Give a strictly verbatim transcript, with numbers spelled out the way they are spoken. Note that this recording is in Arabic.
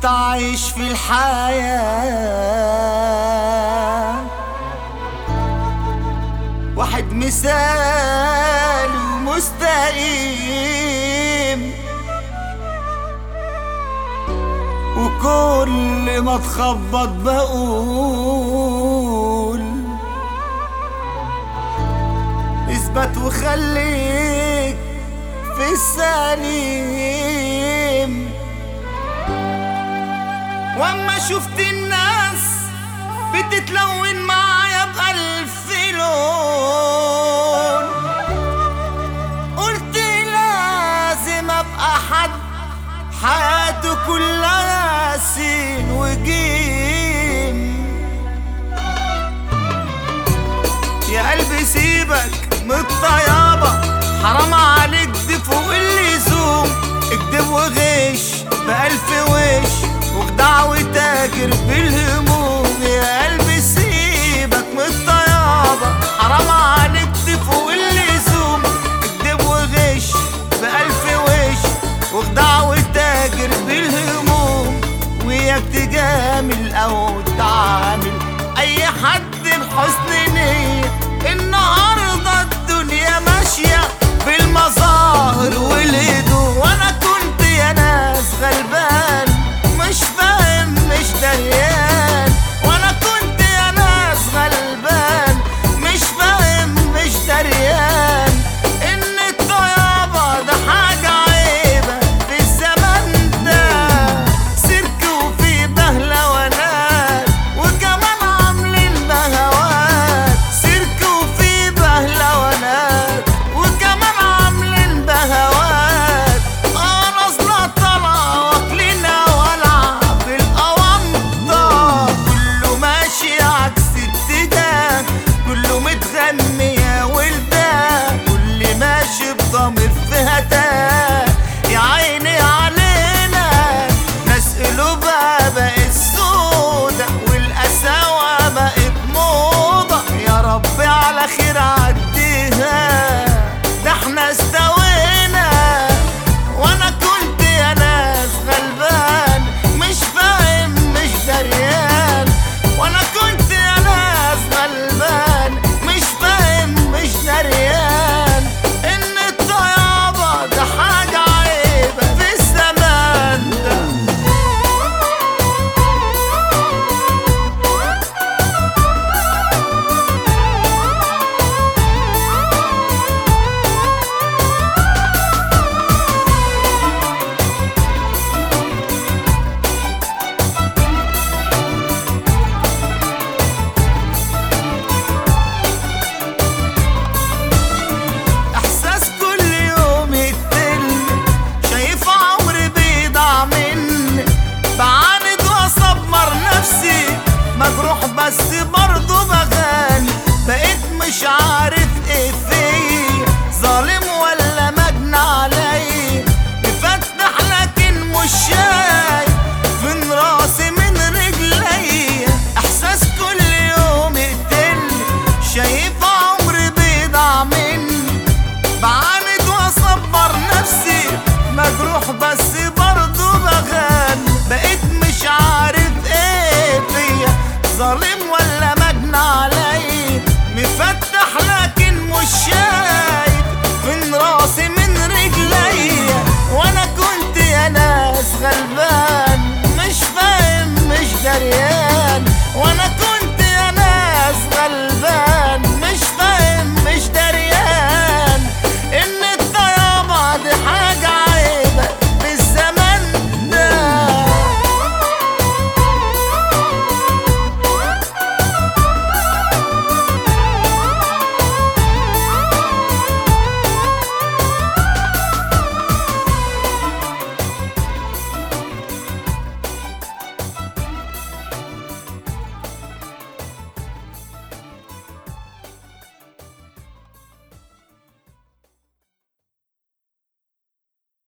كنت عايش في الحياة واحد مثالي ومستقيم، وكل ما تخبط بقول اثبت وخليك في السليم. واما شفت الناس بتتلون معايا بألف لون، قلت لازم ابقى حد حياته كلها سين وجيم. يا قلبي سيبك من الطيابة، حرام عليك دي فوق اللزوم. اكدب وغش بألف وش وخدع وتاجر بالهموم. يا قلبي سيبك من الطيابة، حرام عليك دي فوق اللزوم. اكدب وغش بألف وش وخدع وتاجر بالهموم. وياك تجامل او تعامل اي حد بحسن نية. النهارده الدنيا ماشية بالمظاهر والهدوء، وانا كنت يا ناس غلبان مش فاهم مش دريان. وانا كنت يا ناس غلبان مش فاهم مش دريان. ان الطيابة ده حاجة عيبة في الزمن ده، سيرك وفي بهلوانات وكمان عاملين بهوات. سيرك وفي بهلوانات وكمان عاملين بهوات. اه نازلة طالعة واكلنا ولعة بالقوامضة، كله ماشي عكس اتجاه، كله متغني يا ولدان، كل ماشي بضمير في هتاه. يا عيني علينا ناس قلوبها بقت سودا والقساوة بقت موضة. يا رب على خير عديها، ده احنا استوينا. وانا كنت يا ناس غلبان مش فاهم مش دريان. وانا كنت يا ناس غلبان مش فاهم مش دريان. ان الطيابة ده حاجة عيبة في الزمان ده. احساس كل يوم يقتل، شايف عمري بيضيع مني. بعاند واصبر نفسي مجروح بس برضه بغني. بقيت مش عارف ايه فيا، ظالم ولا مجني عليا. مفتح لكن مش شايف فين راسي من رجليا. احساس كل يوم يقتلني، شايف عمري بيضيع مني. بعاند واصبر نفسي مجروح بس برضه بغني. بقيت مش عارف ايه فيا، ظالم ولا مجني عليا. مفتح لكن مش شايف فين راسي من رجليا. وانا كنت يا ناس غلبان مش فاهم مش دريان. وانا كنت